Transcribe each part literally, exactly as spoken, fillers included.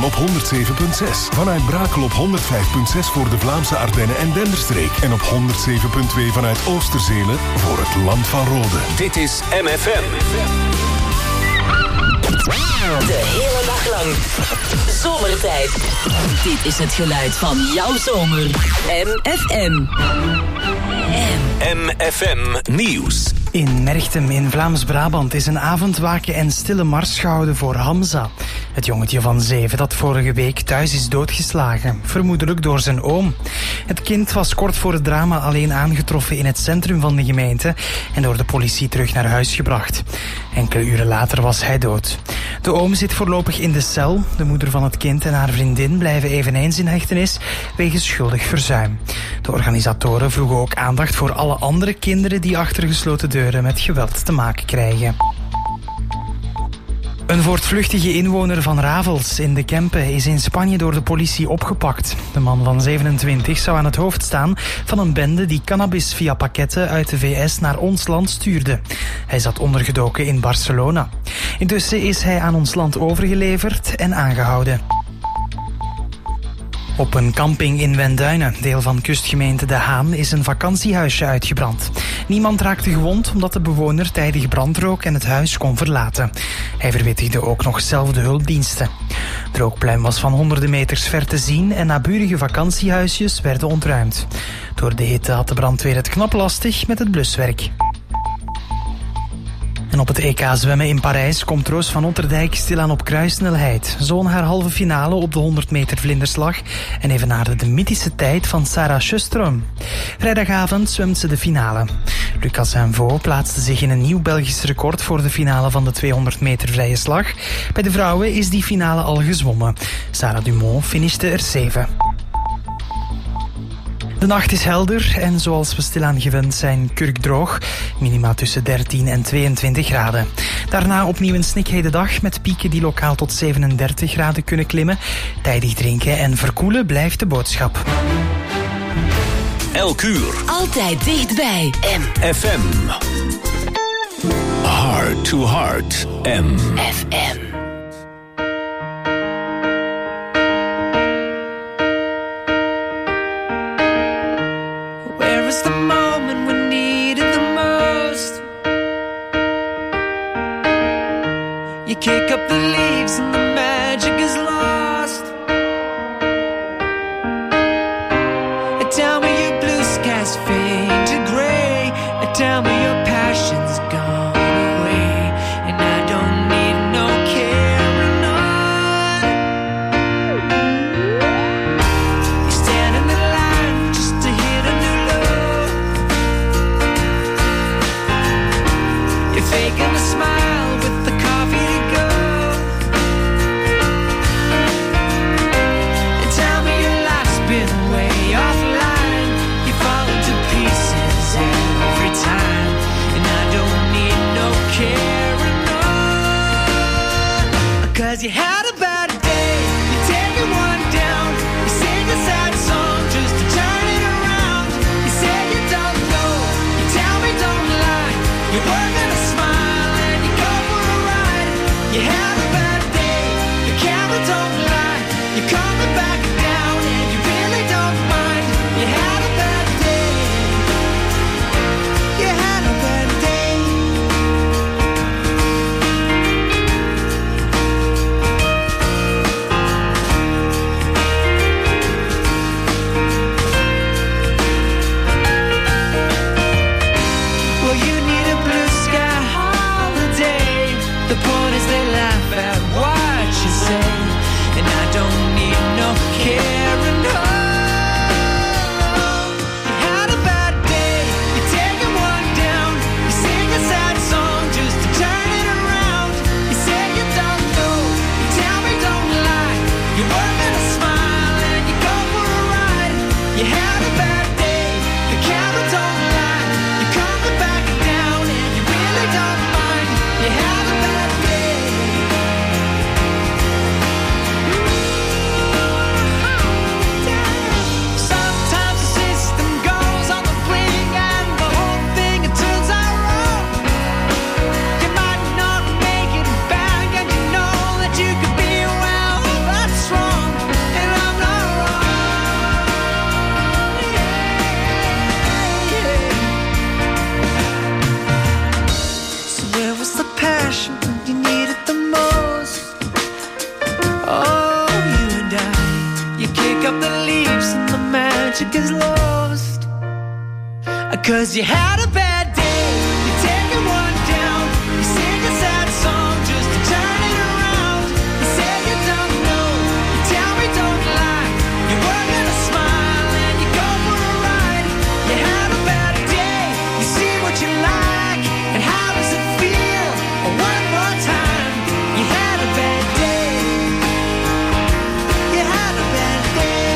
M op honderd zeven punt zes. Vanuit Brakel op honderd vijf punt zes voor de Vlaamse Ardennen en Denderstreek. En op honderd zeven punt twee vanuit Oosterzelen voor het Land van Rode. Dit is M F M. De hele dag lang. Zomertijd. Dit is het geluid van jouw zomer. M F M. M F M Nieuws. In Merchtem in Vlaams-Brabant is een avondwaken en stille mars gehouden voor Hamza. Het jongetje van zeven dat vorige week thuis is doodgeslagen, vermoedelijk door zijn oom. Het kind was kort voor het drama alleen aangetroffen in het centrum van de gemeente en door de politie terug naar huis gebracht. Enkele uren later was hij dood. De oom zit voorlopig in de cel. De moeder van het kind en haar vriendin blijven eveneens in hechtenis wegens schuldig verzuim. De organisatoren vroegen ook aandacht voor alle andere kinderen die achter gesloten deuren met geweld te maken krijgen. Een voortvluchtige inwoner van Ravels in de Kempen is in Spanje door de politie opgepakt. De man van zevenentwintig zou aan het hoofd staan van een bende die cannabis via pakketten uit de V S naar ons land stuurde. Hij zat ondergedoken in Barcelona. Intussen is hij aan ons land overgeleverd en aangehouden. Op een camping in Wenduinen, deel van kustgemeente De Haan, is een vakantiehuisje uitgebrand. Niemand raakte gewond omdat de bewoner tijdig brandrook en het huis kon verlaten. Hij verwittigde ook nog zelf de hulpdiensten. De rookpluim was van honderden meters ver te zien en naburige vakantiehuisjes werden ontruimd. Door de hitte had de brandweer het knap lastig met het bluswerk. En op het E K zwemmen in Parijs komt Roos van Otterdijk stilaan op kruissnelheid. Zo won haar halve finale op de honderd meter vlinderslag en evenaarde de mythische tijd van Sarah Sjöström. Vrijdagavond zwemt ze de finale. Lucas Envo plaatste zich in een nieuw Belgisch record voor de finale van de tweehonderd meter vrije slag. Bij de vrouwen is die finale al gezwommen. Sarah Dumont finishte er zeven. De nacht is helder en zoals we stilaan gewend zijn kurkdroog. Minima tussen dertien en tweeëntwintig graden. Daarna opnieuw een snikheide dag met pieken die lokaal tot zevenendertig graden kunnen klimmen. Tijdig drinken en verkoelen blijft de boodschap. Elk uur. Altijd dichtbij. M F M. Heart to Heart. M F M. Where is the moment we need it the most? You kick up the leaves and the magic is lost. Tell me your blue skies fade to gray. Tell me your passion's gone away. And I don't need no kiss. magic is lost. Cause you had a bad day, you're taking one down. You sing a sad song just to turn it around. You say you don't know, you tell me don't lie. You were gonna smile and you go for a ride. You had a bad day, you see what you like. And how does it feel? One more time. You had a bad day. You had a bad day.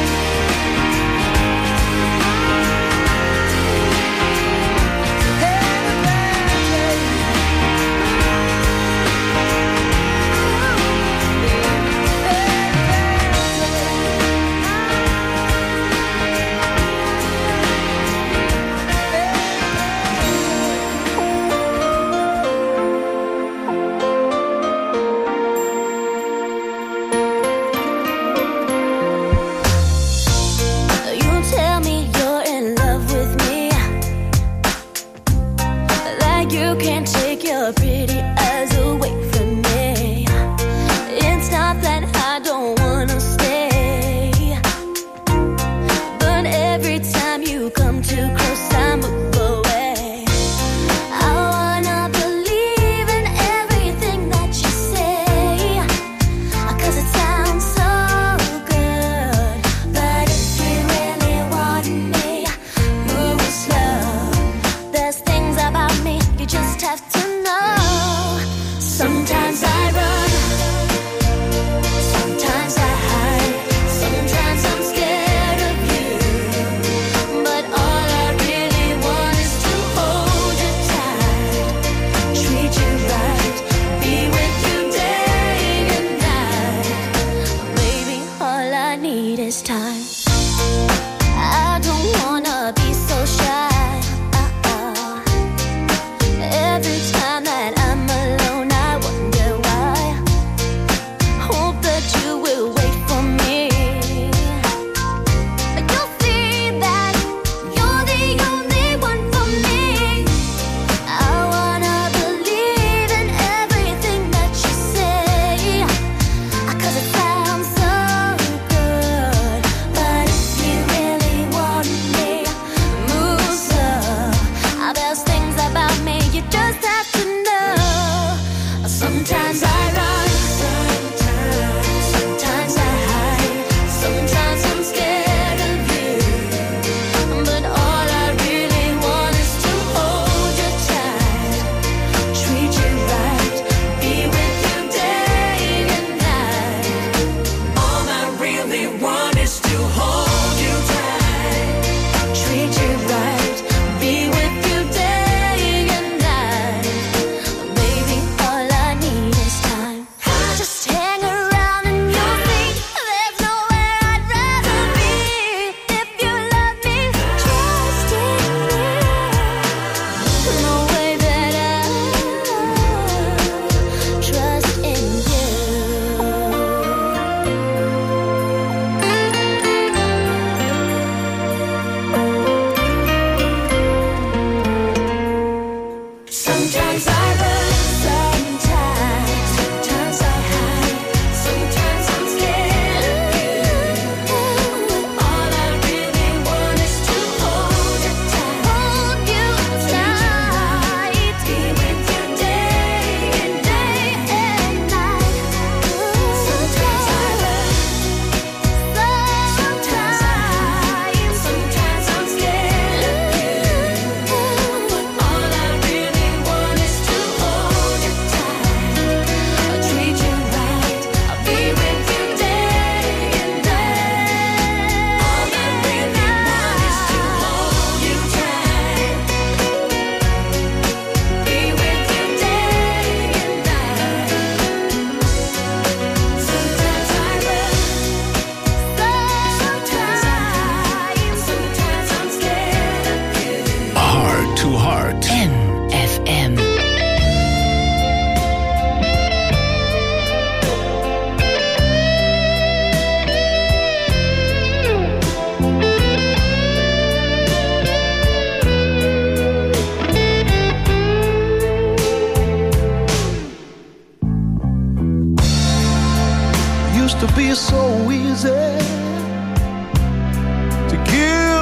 used to be so easy to give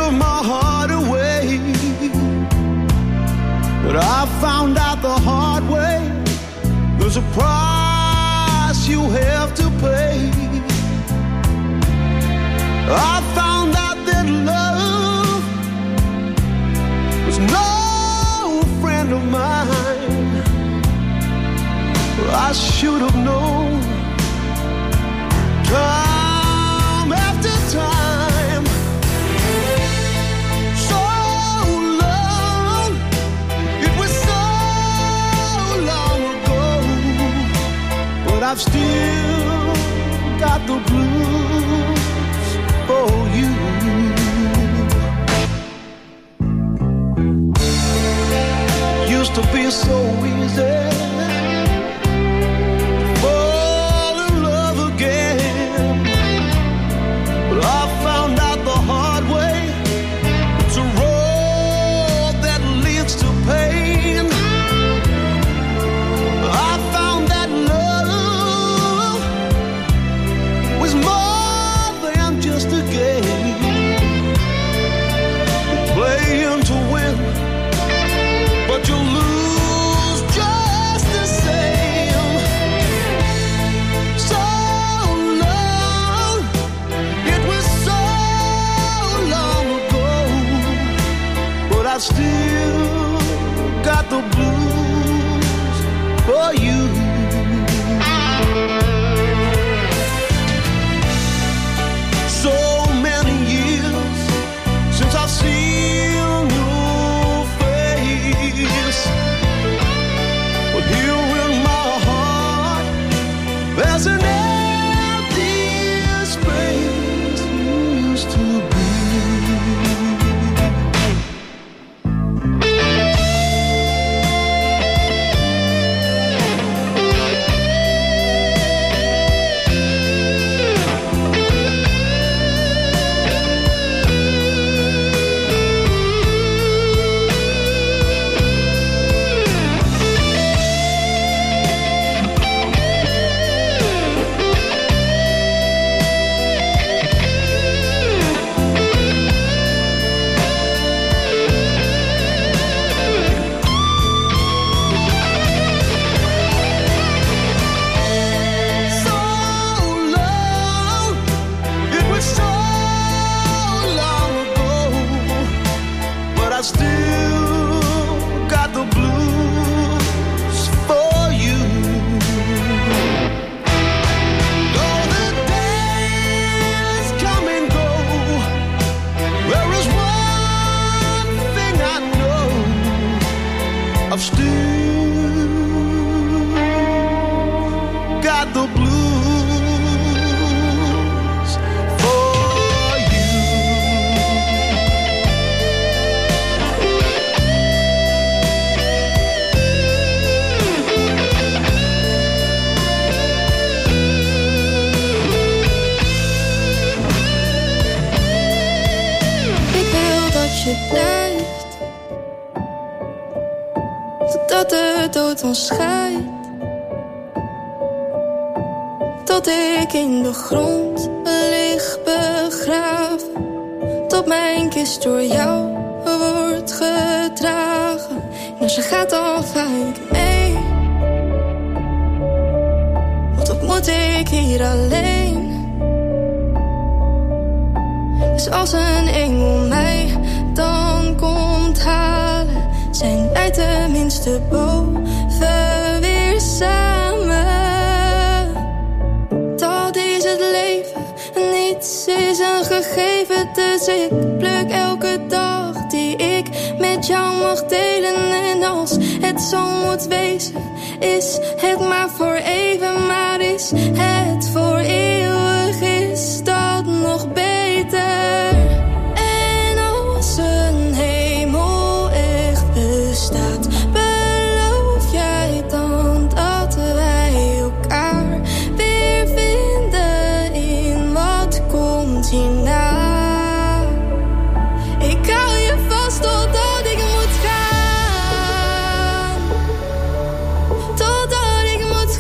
But I found out the hard way, there's a price you have to pay. I found out that love was no friend of mine. I should have known time after time. So long, it was so long ago, but I've still got the blues for you. Used to be so easy fall in love again, but I found out the hard way, it's a road that leads to pain. I found that love was more than just a game, playing to win, but you lose just the same. So long, it was so long ago, but I still got the blues for you. So many years since I've seen your face, but here in my heart there's an empty space you used to be. So long, it was so long ago, but I still got the blues for you. Though the days come and go, there is one thing I know, I've still got the blues for you. Ik wil dat je blijft, totdat de dood ons scheidt. Tot ik in de grond lig begraven, tot mijn kist door jou wordt gedragen. En als je gaat dan ga ik mee, want wat moet ik hier alleen? Dus als een engel mij dan komt halen, zijn wij tenminste boven weer samen. Dat is het leven, niets is een gegeven, dus ik pluk elke dag die ik met jou mag delen. En als het zo moet wezen, is het maar voor even, maar is het voor eeuwig, is dat nog beter. En als een hemel echt bestaat, beloof jij dan dat wij elkaar weer vinden in wat komt hierna? Ik hou je vast totdat ik moet gaan, totdat ik moet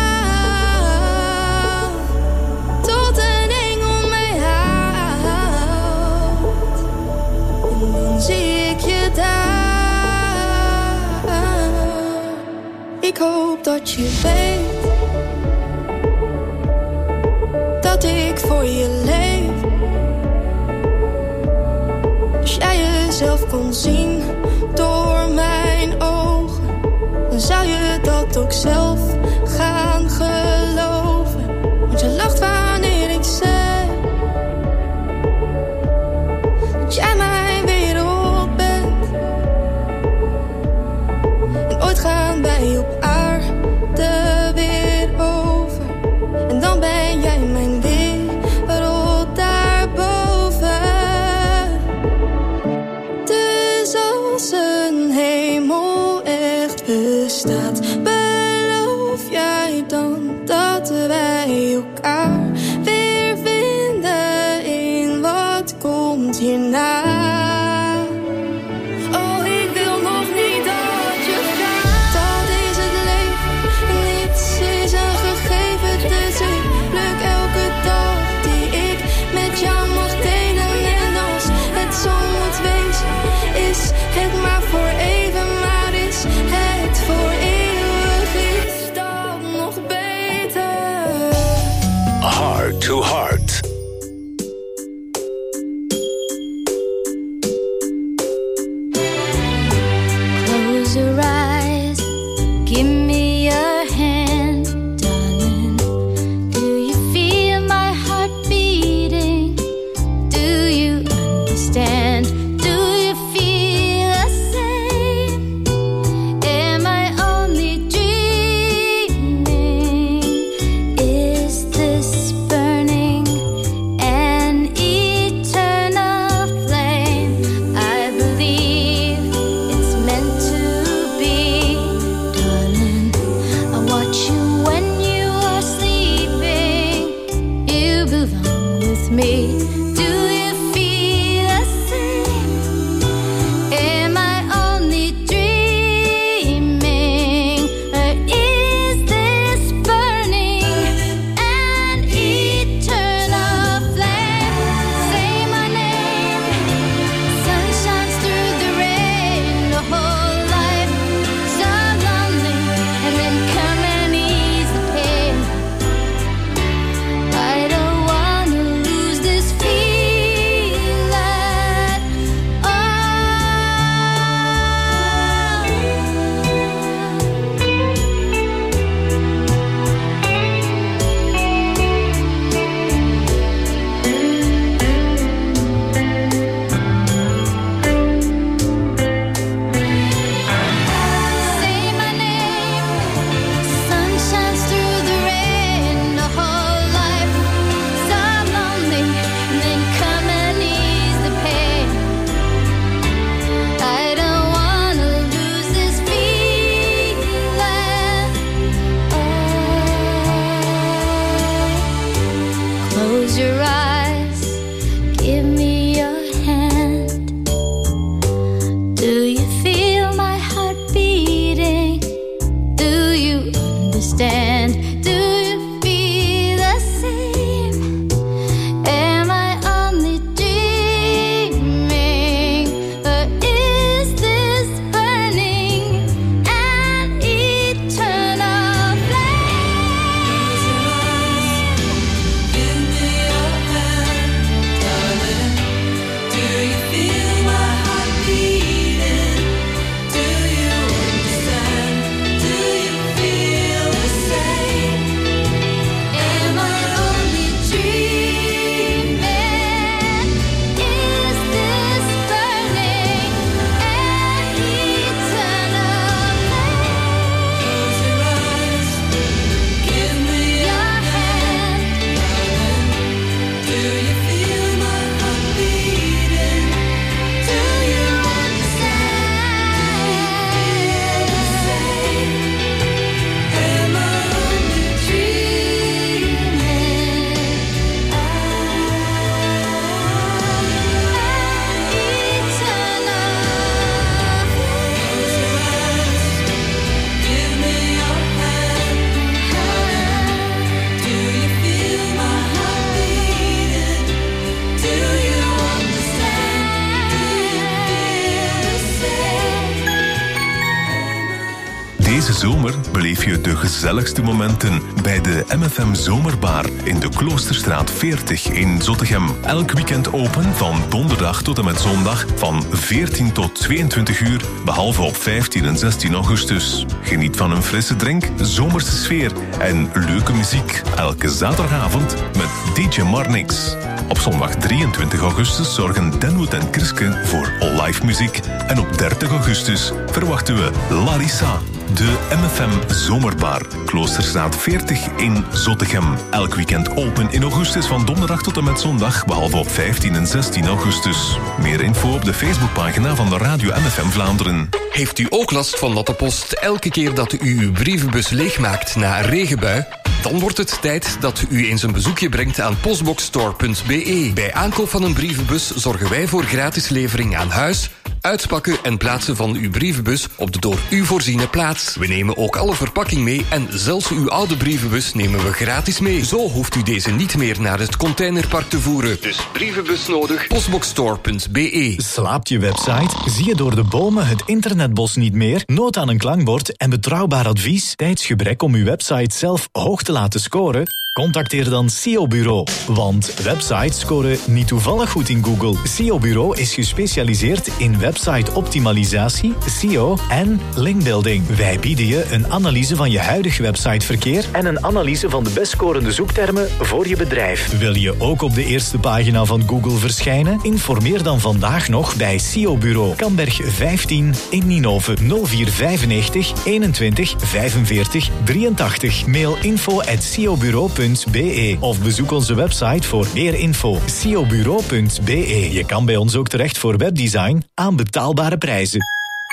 gaan, tot een engel mij haalt. En dan zie ik je daar, hoop dat je weet dat ik voor je leef. Als jij jezelf kon zien door mijn ogen, dan zou je dat ook zelf gaan geloven. Want je lacht wanneer ik zeg dat jij mijn wereld bent. En ooit gaan wij op aarde weer over, en dan ben jij mijn wereld daarboven. Dus als een hemel echt bestaat, beloof jij dan dat wij elkaar weer vinden in wat komt hierna? Oh, ik wil nog niet dat je gaat. Dat is het leven, niets is een gegeven. Dus ik pluk elke dag die ik met jou mag delen. En als het zo moet wezen, is het maar voor even. Maar is het voor eeuwig, is dat nog beter? Heart to Heart. Close your eyes, give me your hand, darling. Do you feel my heart beating? Do you understand? Do you feel the same? Am I only dreaming? Is this burning an eternal flame? I believe it's meant to be, darling. I watch you when you are sleeping. You belong with me. Do you feel the same? Am I only dreaming? Or is this burning an eternal flame? Say my name. Sun shines through the rain. The whole life so lonely, and then come and ease the pain. I don't wanna lose this feeling. Oh. Say my name. Sun shines through the rain. The whole life so lonely, and then come and ease the pain. I don't wanna lose this feeling. Oh. Close your eyes, give me your hand. Do you feel my heart beating? Do you understand? Do you feel the same? Am I only dreaming? Or is this burning an eternal flame? Give me your hand. zomer beleef je de gezelligste momenten bij de M F M Zomerbar in de Kloosterstraat veertig in Zottegem. Elk weekend open van donderdag tot en met zondag van veertien tot tweeëntwintig uur, behalve op vijftien en zestien augustus. Geniet van een frisse drink, zomerse sfeer en leuke muziek. Elke zaterdagavond met D J Marnix. Op zondag drieëntwintig augustus zorgen Denwood en Kriske voor live muziek. En op dertig augustus verwachten we Larissa. De M F M Zomerbar, Kloosterstraat veertig in Zottegem. Elk weekend open in augustus van donderdag tot en met zondag, behalve op vijftien en zestien augustus. Meer info op de Facebookpagina van de Radio M F M Vlaanderen. Heeft u ook last van natte post elke keer dat u uw brievenbus leegmaakt na een regenbui? Dan wordt het tijd dat u eens een bezoekje brengt aan postboxstore punt b e. Bij aankoop van een brievenbus zorgen wij voor gratis levering aan huis, uitpakken en plaatsen van uw brievenbus op de door u voorziene plaats. We nemen ook alle verpakking mee en zelfs uw oude brievenbus nemen we gratis mee. Zo hoeft u deze niet meer naar het containerpark te voeren. Dus brievenbus nodig, postboxstore punt b e. Slaapt je website? Zie je door de bomen het internetbos niet meer? Nood aan een klankbord en betrouwbaar advies? Tijdsgebrek om uw website zelf hoog te laten scoren? Contacteer dan S E O Bureau. Want websites scoren niet toevallig goed in Google. S E O Bureau is gespecialiseerd in website-optimalisatie, S E O en linkbuilding. Wij bieden je een analyse van je huidige websiteverkeer en een analyse van de best scorende zoektermen voor je bedrijf. Wil je ook op de eerste pagina van Google verschijnen? Informeer dan vandaag nog bij S E O Bureau. Kamberg vijftien in Ninove nul vier vijfennegentig eenentwintig vijfenveertig drieëntachtig. Mail info at s e o bureau punt b e of bezoek onze website voor meer info. s e o bureau punt b e. Je kan bij ons ook terecht voor webdesign aan betaalbare prijzen.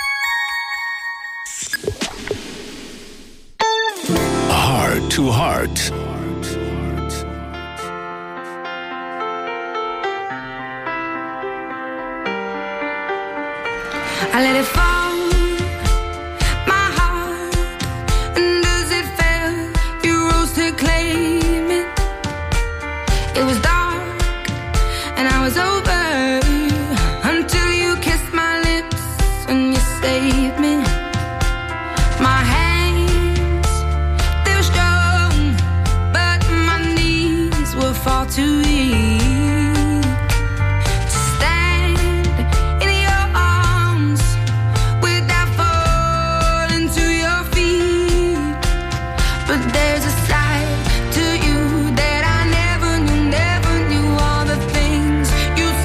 Heart to Heart. I let it fall, my heart, and as it fell, you rose to claim it. It was dark, and I was over, until you kissed my lips and you saved me. My hands, they were strong, but my knees were far too weak. You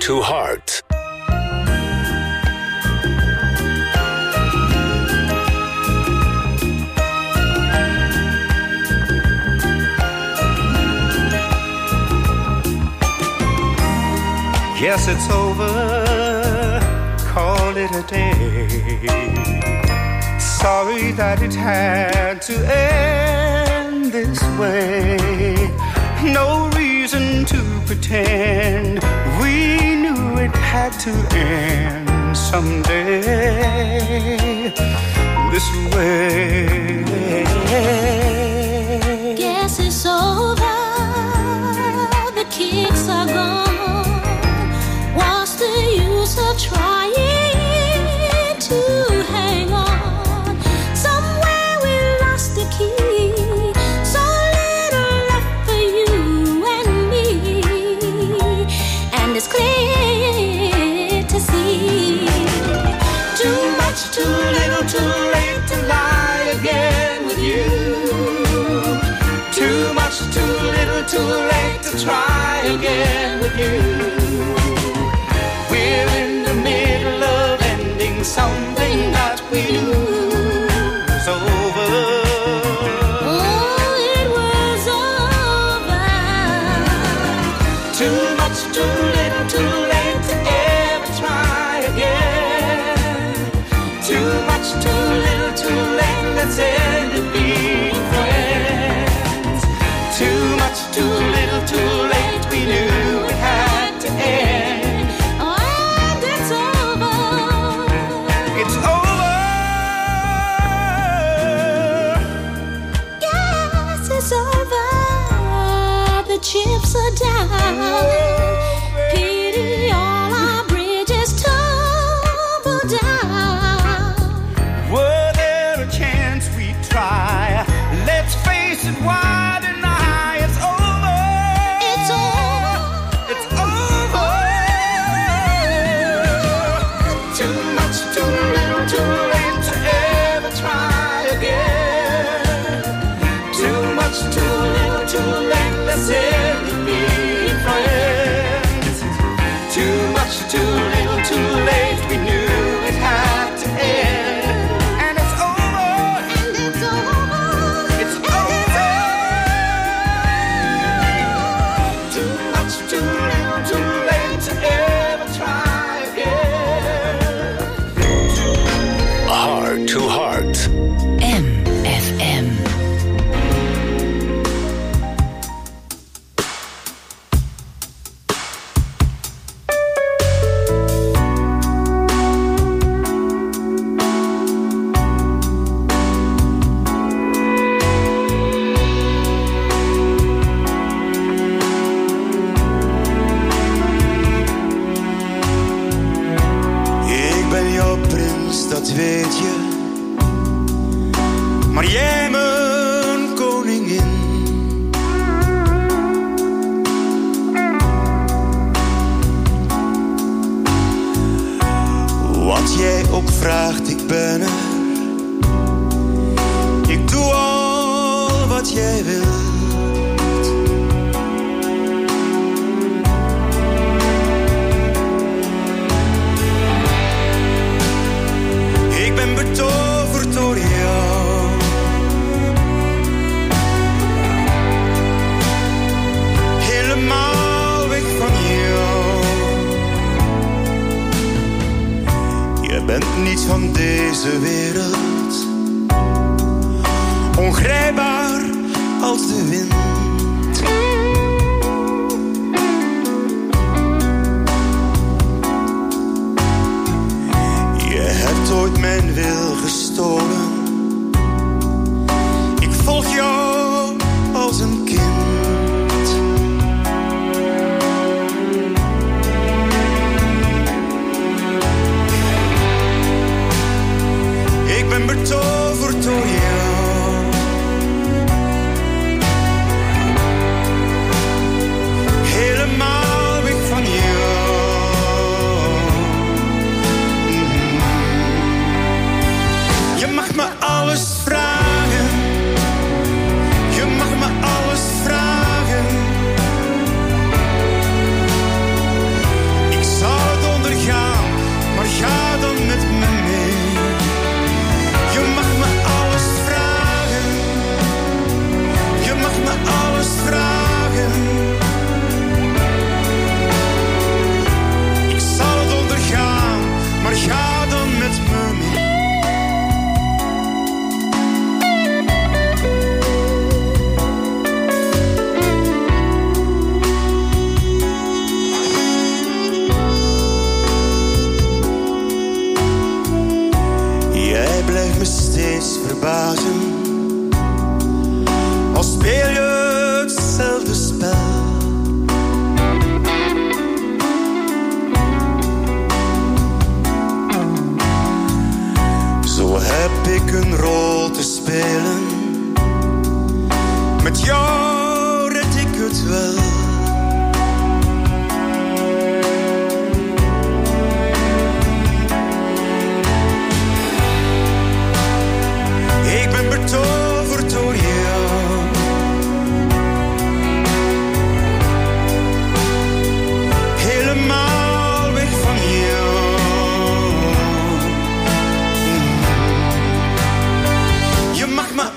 to Heart. Yes, it's over, call it a day. Sorry that it had to end this way. No reason to pretend, we knew it had to end someday this way. Guess it's over, the kicks are gone. What's the use of trying to hang on? Somewhere we lost the key, so little left for you and me. And it's clear to see, too much, too little, too late to lie again with you. Too much, too little, too late to try again with you. We're in the middle of ending something that we knew was over. oh, it was over. Too much, too little, too late to ever try again. Too much, too little, too late, let's end it being friends. Too much, too little, too late, we knew it had to end. And it's over. It's over. Yes, it's over. The chips are down. Pity all our bridges tumble down. Were there a chance we'd try? Let's face it, why deny? It's over. It's over. It's over. Too much, too little, too late to ever try again. Too much, too little, too late, let's end it being friends. Too much, too little, too late, we knew it had to end. And it's over. And it's over. It's over. Too much, too little, too late to ever try again. Heart to Heart. M F M. Ik ben jouw prins, dat weet je. Maar jij mijn koningin. Wat jij ook vraagt, ik ben er. Ik doe al wat jij wilt. Ik ben betoverd door jou. Helemaal weg van jou. Je bent niet van deze wereld. Ongrijpbaar als de wind. Je hebt ooit mijn wil gestolen. Ik volg jou als een kind. Ik ben betoverd door jou.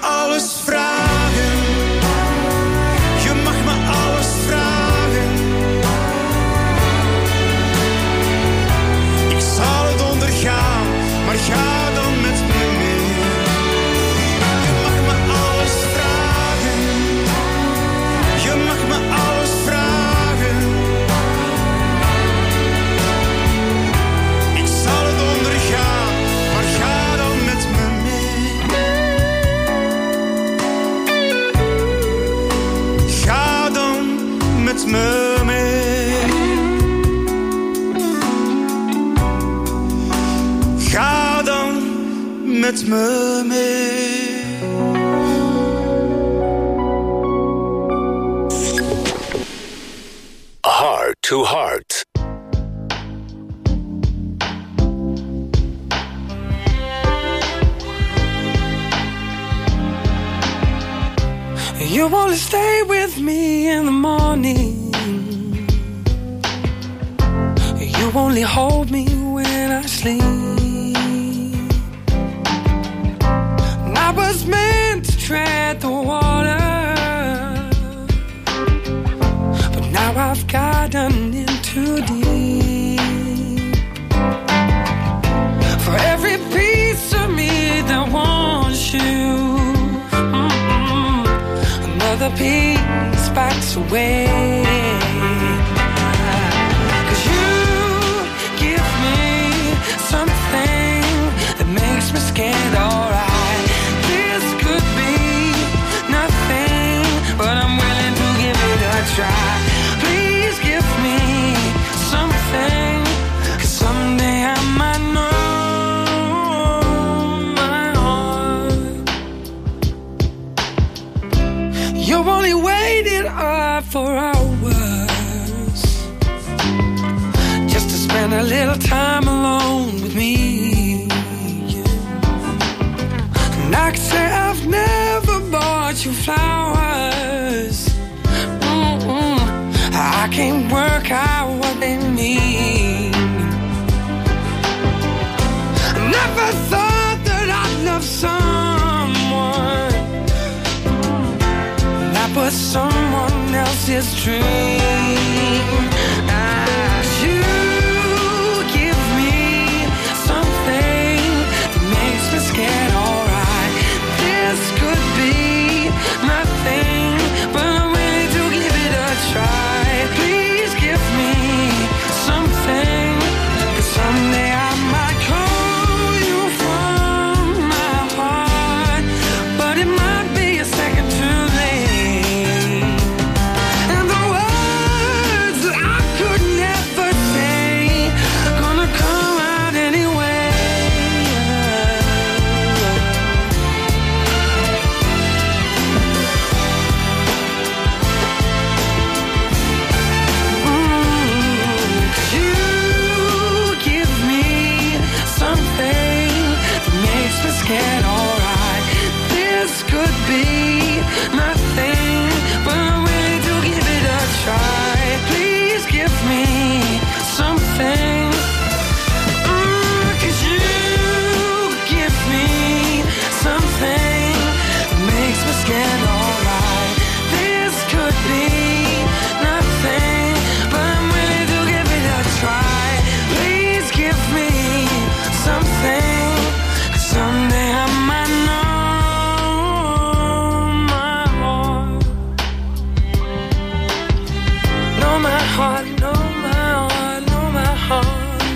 alles vragen. Je mag me alles vragen. Ik zal het ondergaan, maar ga dan met me mee. Je mag me alles vragen. Je mag me alles vragen. Ik zal het ondergaan, maar ga dan met me mee. Ga dan met me mee. Ga dan met me mee. Heart to Heart. You wanna stay with me in the morning. You only hold me when I sleep. And I was meant to tread the water, but now I've gotten in too deep. For every piece of me that wants you, another piece backs away. 'Cause you give me something that makes me scared, alright. This could be nothing, but I'm willing to give it a try. Please give me something, 'cause someday I might know my heart. You only waited up for hours just to spend a little time alone with me. And I can say I've never bought you flowers. Mm-mm. I can't work out what they mean. I never thought that I'd love someone that was someone else's dream. As you give me something that makes me scared, alright. This could be nothing, but I'm willing to give it a try. Please give me something, 'cause someday I might call you from my heart, but it might be a second too late. And the words that I could never say gonna come out anyway. Mm, 'cause you give me something that makes me scared, alright. This could be nothing, but I'm willing to give it a try. Please give me something, mm, 'cause you give me something that makes me scared, alright. This could be nothing, but I'm willing to give it a try. Please give me something, 'cause someday I might know my heart. Know my heart, know my heart, know my heart.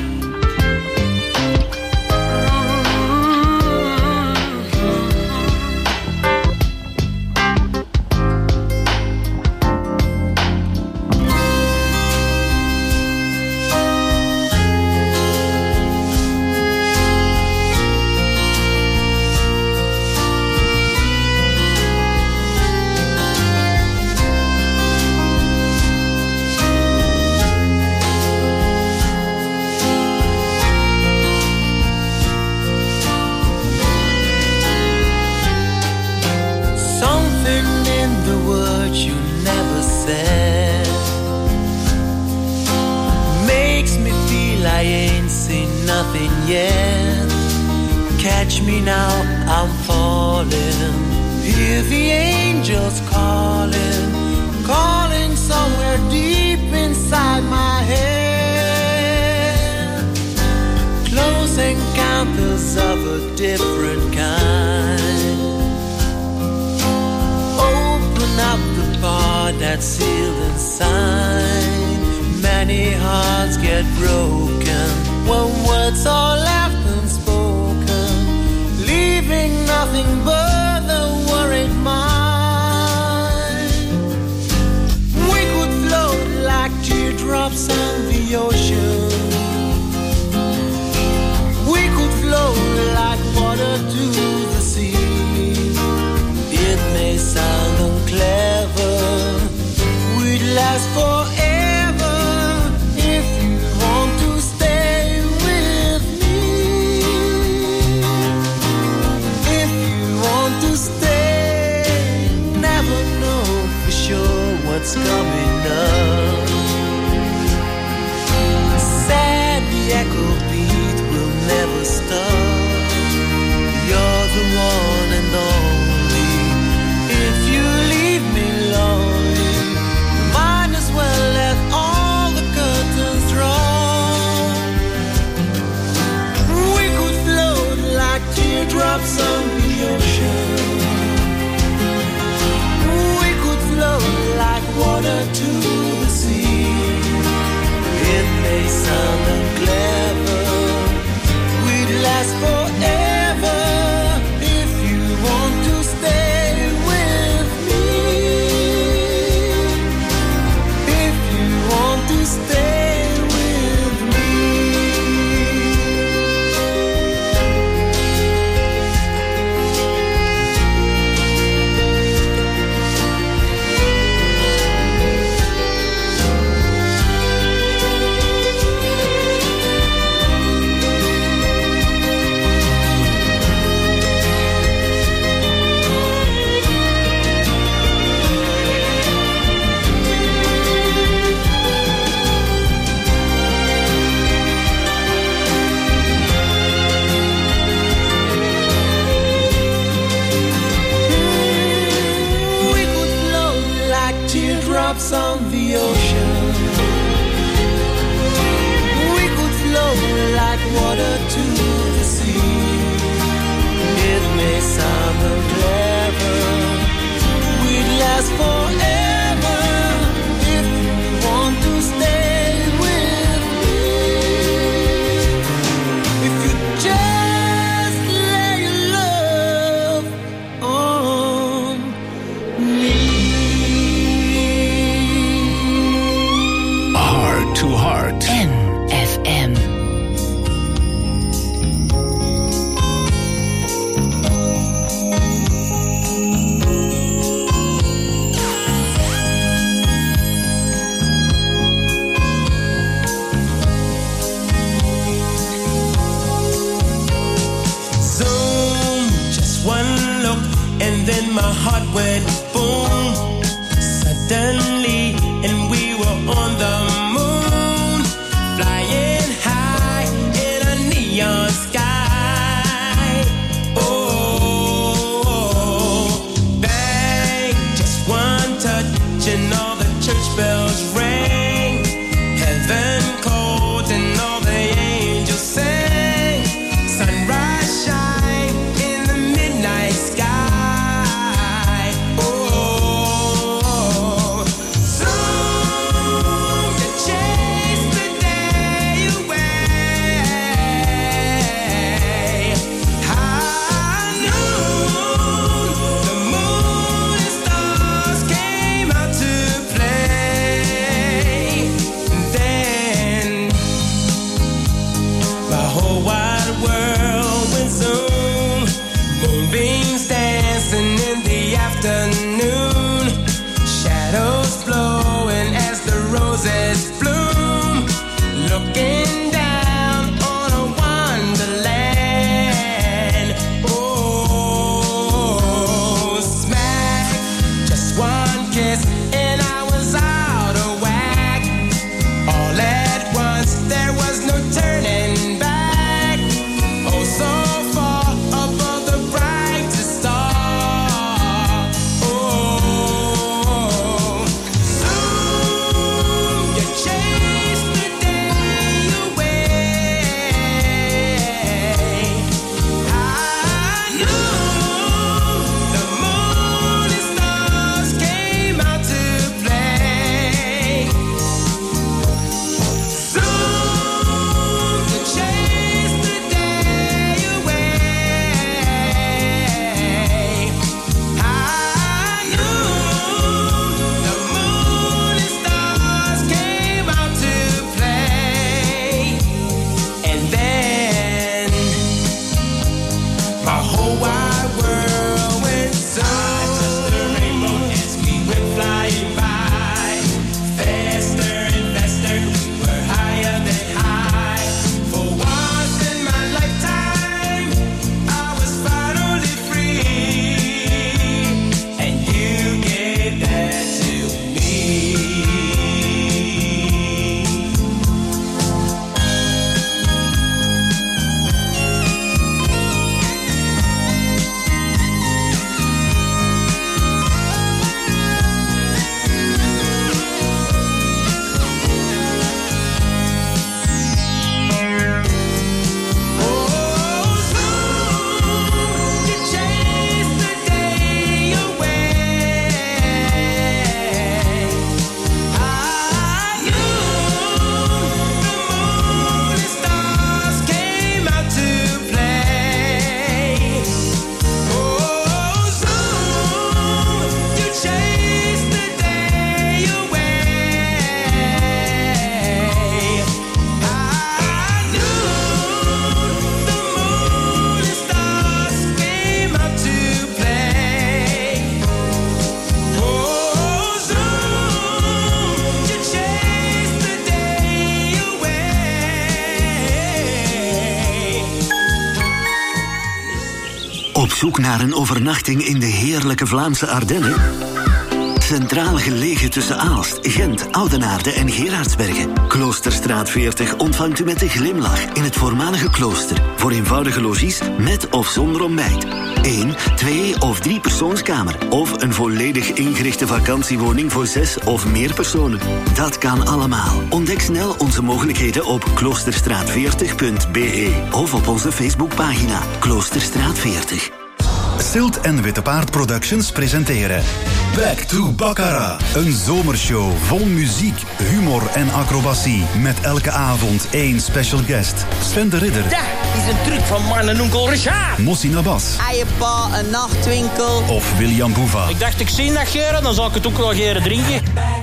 Something in the words you never said makes me feel I ain't seen nothing yet. Catch me now, I'm falling hear the angels calling, calling somewhere deep inside my head. Close encounters of a different kind. Open up the bar that's sealed inside. Many hearts get broken when words are left unspoken, leaving nothing but the worried mind. We could float like teardrops on the ocean. We could float like water to the sea. It may sound unclever, we'd last forever if you want to stay with me. If you want to stay, never know for sure what's coming up. Sad echo beat will never stop. You're the one and only. If you leave me lonely, might as well let all the curtains drawn. We could float like teardrops on the ocean. We could float like water to the sea. It may sound unclever, we'd last forever if you want to stay with me. If you want to stay with me. We could float like teardrops on the ocean. We could float like water to the sea. It may sound unclever, we'd last forever if you want to stay with me. If you just lay your love on me. Heart to Heart. M F M. Zoom, just one look, and then my heart went boom. Suddenly, and we were on the moon, flying high in a neon sky. Oh, bang, just one touch, and all the church bells rang. Heaven called, and all the angels sang. Sunrise shine in the midnight sky. Oh, zoek naar een overnachting in de heerlijke Vlaamse Ardennen? Centraal gelegen tussen Aalst, Gent, Oudenaarde en Gerardsbergen. Kloosterstraat veertig ontvangt u met een glimlach in het voormalige klooster. Voor eenvoudige logies met of zonder ontbijt. Eén, twee of drie persoonskamer. Of een volledig ingerichte vakantiewoning voor zes of meer personen. Dat kan allemaal. Ontdek snel onze mogelijkheden op kloosterstraat veertig punt b e of op onze Facebookpagina Kloosterstraat veertig. Silt en Witte Paard Productions presenteren Back to Baccarat. Een zomershow vol muziek, humor en acrobatie. Met elke avond één special guest. Sven de Ridder. Dat is een truc van man en onkel Richard. Mossi Nabas. Eiepa, een nachtwinkel. Of William Boeva. Ik dacht, ik zie dat geren, dan zal ik het ook wel geren drinken.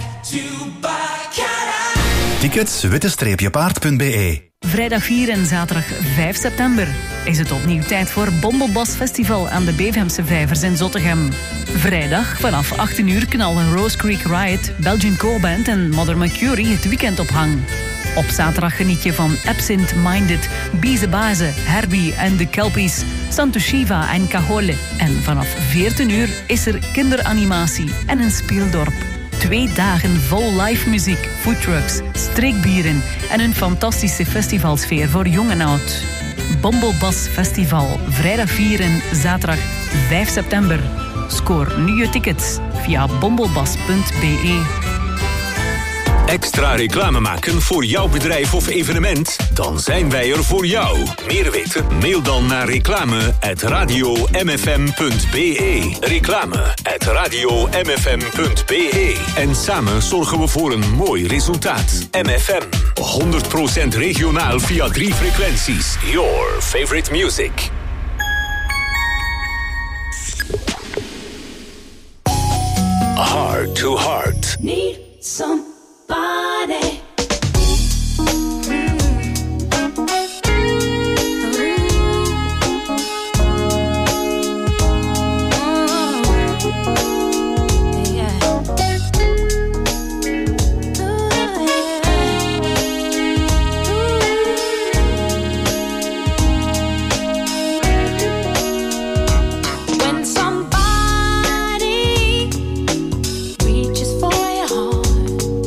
Tickets witte-paard punt b e. Vrijdag vier en zaterdag vijf september is het opnieuw tijd voor Bombelbas Festival aan de Bevemse Vijvers in Zottegem. Vrijdag vanaf achttien uur knallen Rose Creek Riot, Belgian Co-Band en Mother Mercury het weekend op hang. Op zaterdag geniet je van Absent Minded, Bize Baze, Herbie en de Kelpies, Santo Shiva en Cajole. En vanaf veertien uur is er kinderanimatie en een speeldorp. Twee dagen vol live muziek, foodtrucks, streekbieren en een fantastische festivalsfeer voor jong en oud. Bombelbas Festival, vrijdag vier en zaterdag vijf september. Scoor nu je tickets via bombelbas punt b e. Extra reclame maken voor jouw bedrijf of evenement? Dan zijn wij er voor jou. Meer weten? Mail dan naar reclame at radio m f m punt b e. Reclame at radio m f m punt b e. En samen zorgen we voor een mooi resultaat. M F M, honderd procent regionaal via drie frequenties. Your favorite music. Heart to Heart. Need some body. Reaches for your heart.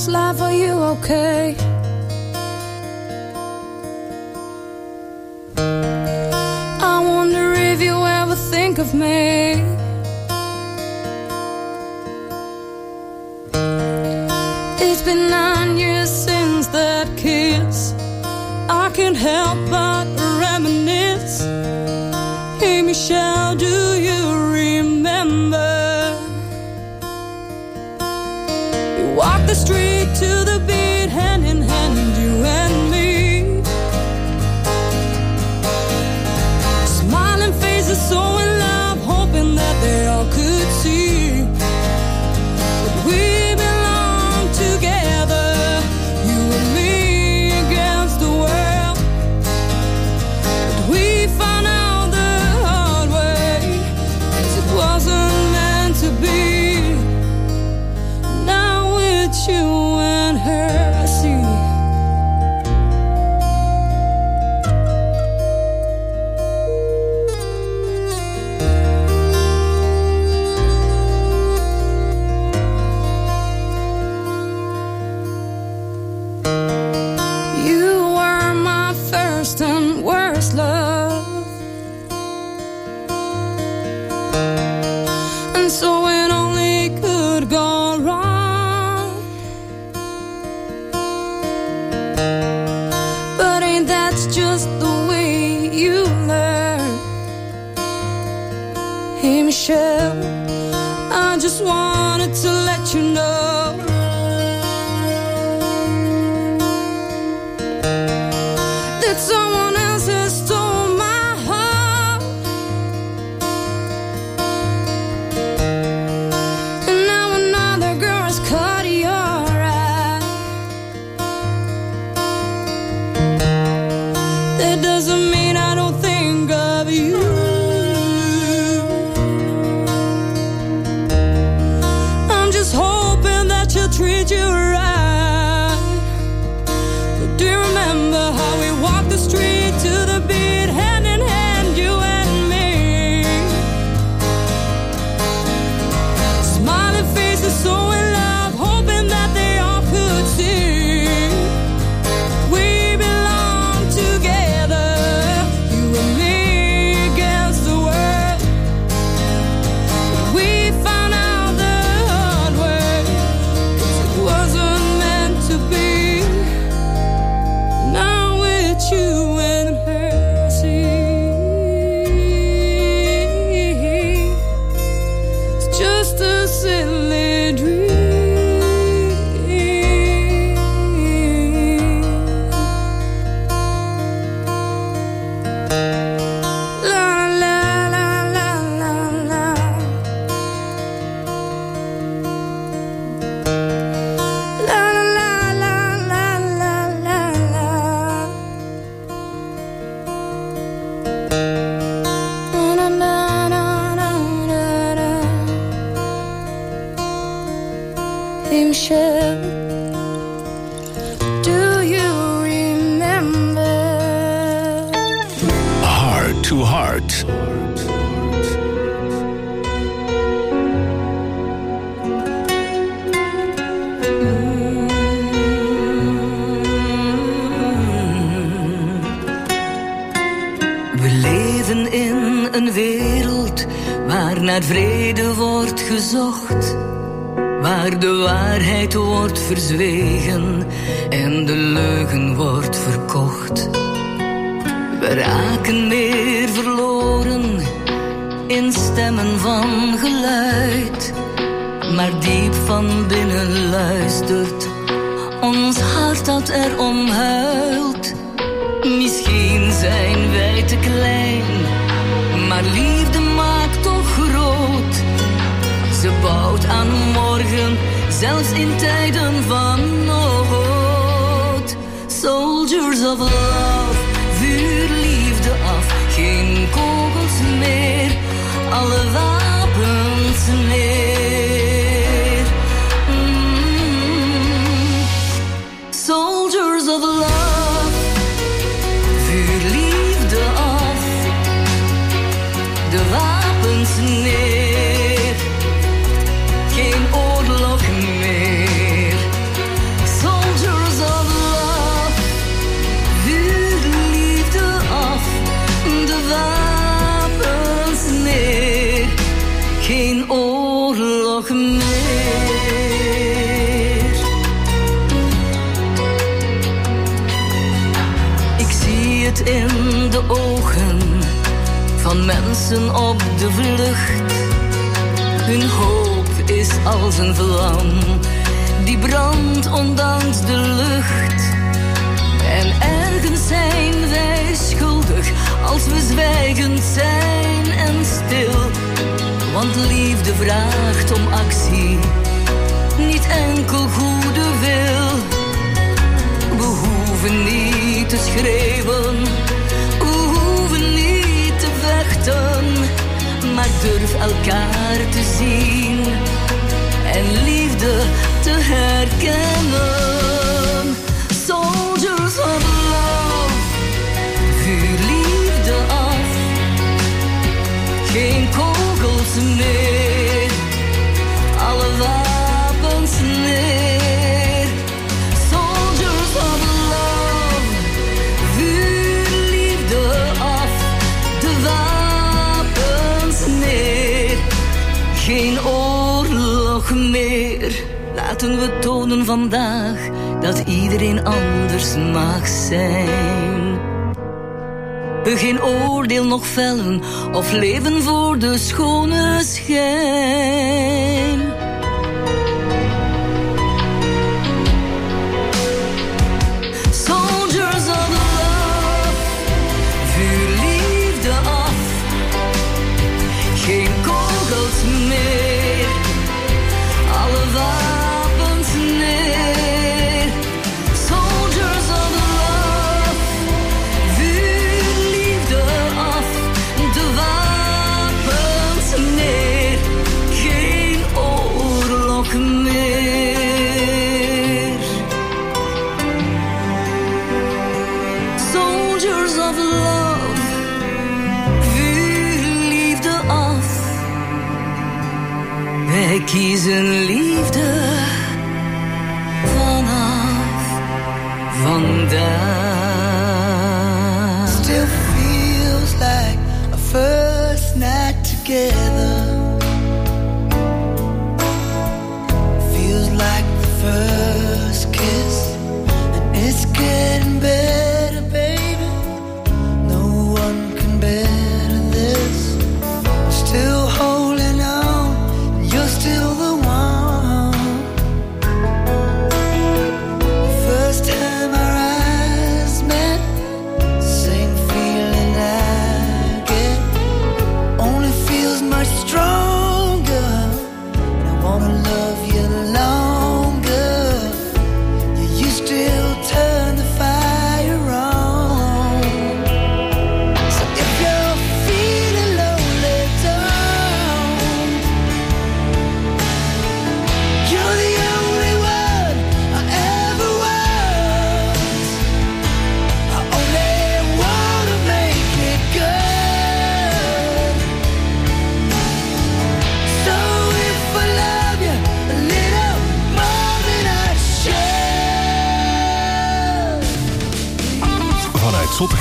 How's life, are you okay? I wonder if you ever think of me. It's been nine years since that kiss. I can't help but reminisce. Hey Michelle, do you remember? We walked the street to the beat, hand in hand, you and me. Smiling faces, so in love, hoping that they all could see. But we belong together, you and me against the world. But we found out the hard way, 'cause it wasn't meant to be. Now it's you and her, I see. You were my first and worst love, and so it only could go wrong. But ain't that just the way you learn? Hey Michelle, I just wanted to let you know that someone else has stole my heart, and now another girl has caught your eye. That doesn't mean I don't think of you. I'm just hoping that you'll treat you right. But do you remember how we walked the street to the beat, hand in hand, you and me? Smiling faces, so in love, hoping that they all could see. We belong together, you and me against the world. But we found out the hard way, 'cause it wasn't meant to be. Now it's you and her, see. It's just a silly dream. La la la la la la. La la la la la la la la. Na na na na na na. Hey Michelle, do you remember? Heart to Heart. We leven in een wereld waar naar vrede wordt gezocht, waar de waarheid wordt verzwegen en de leugen wordt verkocht. We raken meer verloren in stemmen van geluid, maar diep van binnen luistert ons hart dat erom huilt. Misschien zijn wij te klein, maar liefde maakt toch groot. Ze bouwt aan morgen, zelfs in tijden van nood. Soldiers of love, vuur liefde af, geen kogels meer, alle wapens neer. Mm. Soldiers of love, vuur liefde af, de wapens neer, geen oorlog meer, het in de ogen van mensen op de vlucht. Hun hoop is als een vlam die brandt ondanks de lucht. En ergens zijn wij schuldig als we zwijgend zijn en stil. Want liefde vraagt om actie, niet enkel goede wil. We hoeven niet te schreeuwen, we hoeven niet te vechten, maar durf elkaar te zien en liefde te herkennen. Soldiers of love, vuur liefde af, geen kogels meer, alle wapens neer. Soldiers of love, vuur liefde af, de wapens neer, geen oorlog meer. Laten we tonen vandaag dat iedereen anders mag zijn. We geen oordeel nog vellen of leven voor de schone schijn. Soldiers of love, vuur liefde af, geen kogels meer, alle wapens neer. Soldiers of love, vuur liefde af, de wapens neer, geen oorlog meer. Soldiers of love, vuur liefde af, wij kiezen liefde.